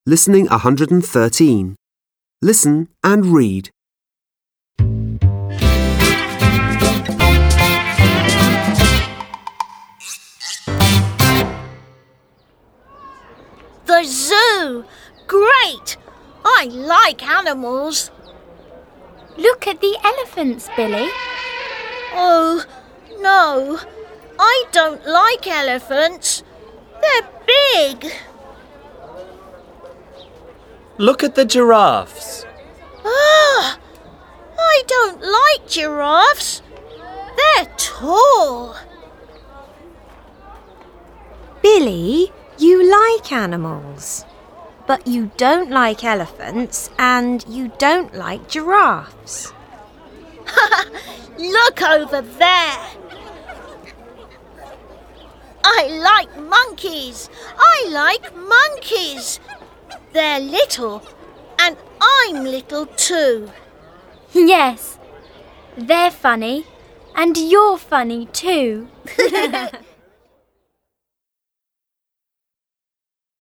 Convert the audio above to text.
Listening 113. Listen and read. The zoo! Great! I like animals. Look at the elephants, Billy. Oh, no. I don't like elephants. They're big. Look at the giraffes. Ah! I don't like giraffes. They're tall. Billy, you like animals, but you don't like elephants and you don't like giraffes. Look over there. I like monkeys. I like monkeys. They're little, and I'm little too. Yes, they're funny, and you're funny too.